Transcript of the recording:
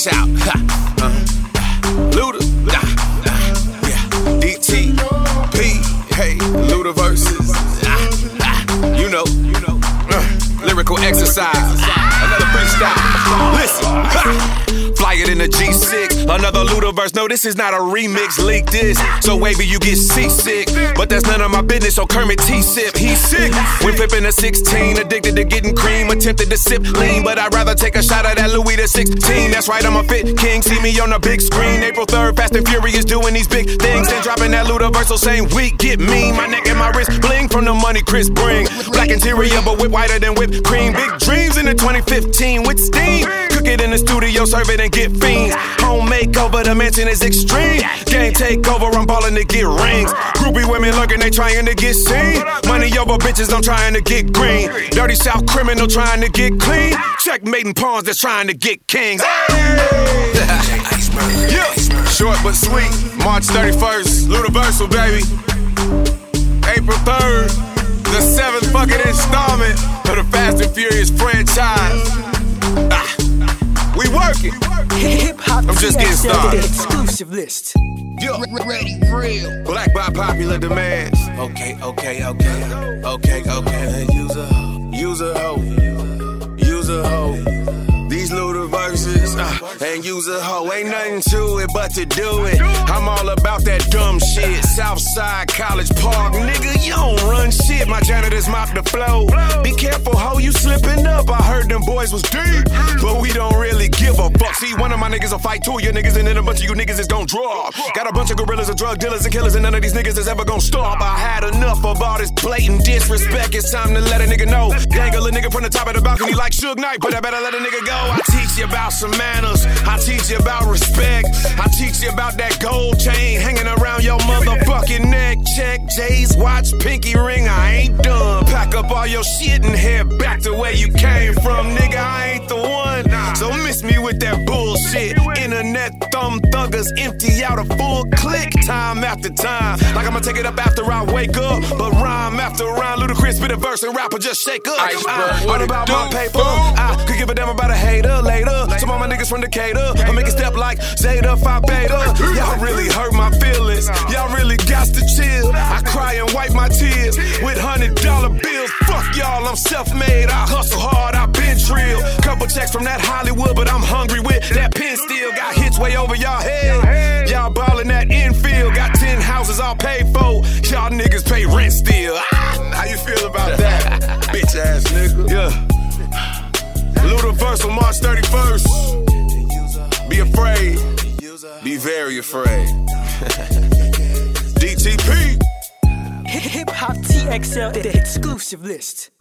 Watch out. Luda. Yeah. DTP. Hey, Luda versus. You know. Lyrical exercise. Another freestyle. Listen. Fly it in a G6. Another Ludaverse. No, this is not a remix. Leak this. So wavy, you get seasick. But that's none of my business. So Kermit T-sip. He's sick. When flipping a 16. Addicted to getting cream. Attempted to sip lean. But I'd rather take a shot at that Louis the 16. That's right, I'm a fit king. See me on the big screen. April 3rd, Fast and Furious doing these big things. And dropping that Ludaverse. So same week, get mean. My neck and my wrist bling from the money Chris bring. Black interior, but whip whiter than whipped cream. Big dreams in the 2015 with steam. Cook it in the studio, serve it and get fiends. Home makeover, the mansion is extreme. Game takeover, I'm ballin' to get rings. Groupie women lurking, they trying to get seen. Money over bitches, I'm trying to get green. Dirty South criminal trying to get clean. Checkmating pawns that's trying to get kings. Yeah. Short but sweet, March 31st, Ludaversal, baby. April 3rd, the 7th fucking installment of the Fast and Furious franchise. We working. I'm just getting started. Exclusive list. Yo, ready, real. Black by popular demands. Okay. Use a hoe. These Ludaverses, and use a hoe. Ain't nothing to it but to do it. I'm all about that dumb shit. Southside College Park, nigga, you don't run shit. My janitors mop the flow. Be careful, ho, you slipping up. I heard them boys was deep, but we don't really give a fuck. See, one of my niggas will fight two of your niggas, and then a bunch of you niggas is gon' drop. Got a bunch of gorillas and drug dealers and killers, and none of these niggas is ever gon' stop. I had enough of all this blatant disrespect. It's time to let a nigga know. Dangle a nigga from the top of the balcony like Suge Knight, but I better let a nigga go. I teach you about some manners. I teach you about respect. I teach you about that gold chain hanging around your motherfucking neck. Check J's watch, pinky ring. I ain't done. Pack up all your shit and head back to where you came from, nigga. I ain't the one. So miss me with that bullshit. Internet thumb thuggers empty out a full click time after time. Like I'ma take it up after I wake up, but rhyme after rhyme. Ludacris spit a verse and rapper just shake up. What about my paper? I could give a damn about a hater later. Some of my niggas from Decatur, I make a step like Zeta Phi Beta. Y'all really hurt my feelings. Y'all really got to chill. I cry and wipe my tears with $100 bills. Fuck y'all, I'm self-made. I hustle hard, I been trill. Couple checks from that Hollywood, but I'm hungry with that pen still. Got hits way over y'all head. Y'all ballin' that infield. Got 10 houses all paid for. Y'all niggas pay rent still. How you feel about that? Bitch ass nigga. Yeah. Ludaversal, March 31st. Be afraid. Be very afraid. DTP. Hip Hop TXL, the exclusive list.